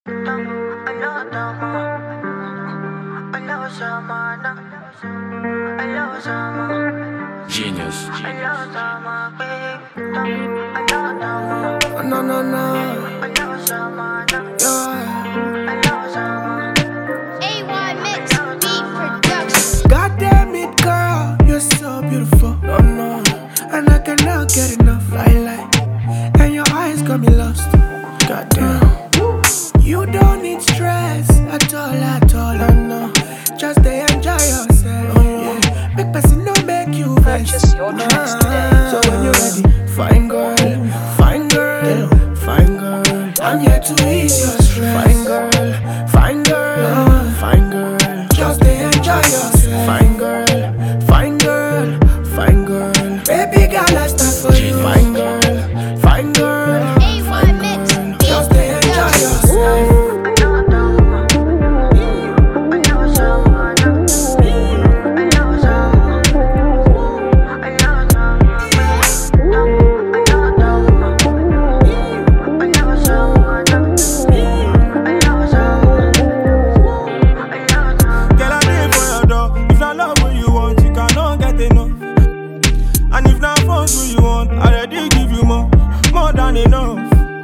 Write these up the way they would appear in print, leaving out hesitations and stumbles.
Genius. No, no, no. AY Mix Beat Production. God damn it, girl, you're so beautiful. No, no, and I cannot get enough. And your eyes got me lost. God damn. You don't need stress at all, no, no. Just enjoy yourself. Yeah. Big person don't make you vex. Purchase your tracks today. So when you're ready, fine girl, fine girl, fine girl. I'm here to ease your stress. Fine girl, fine girl, fine girl. Just enjoy yourself. Fine girl, fine girl, fine girl. Baby girl, let's start for you. Fine girl, fine girl, AY Mix Beat just enjoy yourself. And if not phone do you want, I already give you more than enough.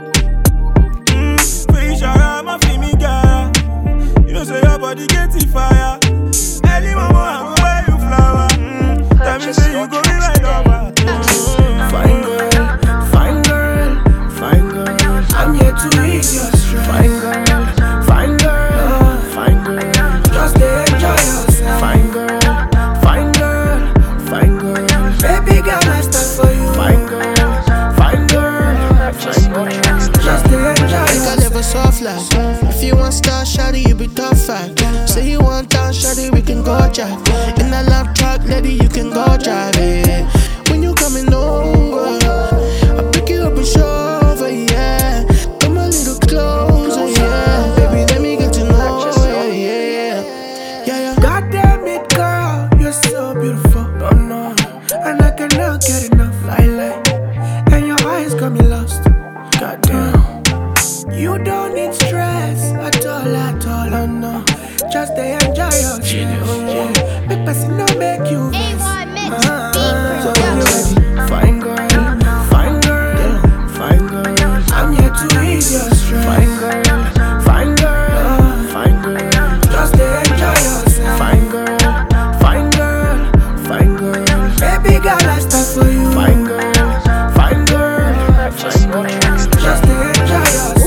Fish around my me girl. You know say your body get it fire. Early mama, I go buy you flower. Tell me say you go be right over. Fine girl, fine girl, fine girl. I'm here to ease your stress. Fine girl, fine girl, fine girl. Just enjoy yourself. Fine girl, fine girl, fine girl. Baby girl, I stand for you. Fine girl, fine girl, fine girl. Just enjoy yourself. I never soft like. If you want star shawty, you be top 5. Say you want town shawty, we can go drive. In that love truck, lady, you can go drive it. When you coming over, I pick you up and chauffeur, yeah. Come a little closer, yeah. Baby, let me get to know you, yeah. God damn it, girl, you're so beautiful. Oh no, and I cannot get enough. And your eyes got me lost. God damn. You don't need stress at all, oh no. Just enjoy yourself. Yeah. Big person don't make you vex. AY Mix So Beat when you're Production. ready, fine girl, fine girl, fine girl. I'm here to ease your stress. Fine girl, fine girl, fine girl. Just enjoy yourself. Fine girl, fine girl, fine girl. Baby girl, I stand for you. Fine girl, fine girl, fine girl. Just enjoy yourself.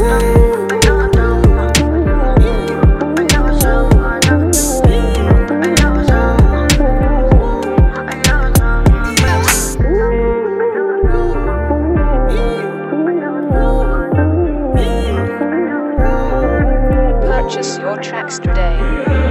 Purchase your tracks today.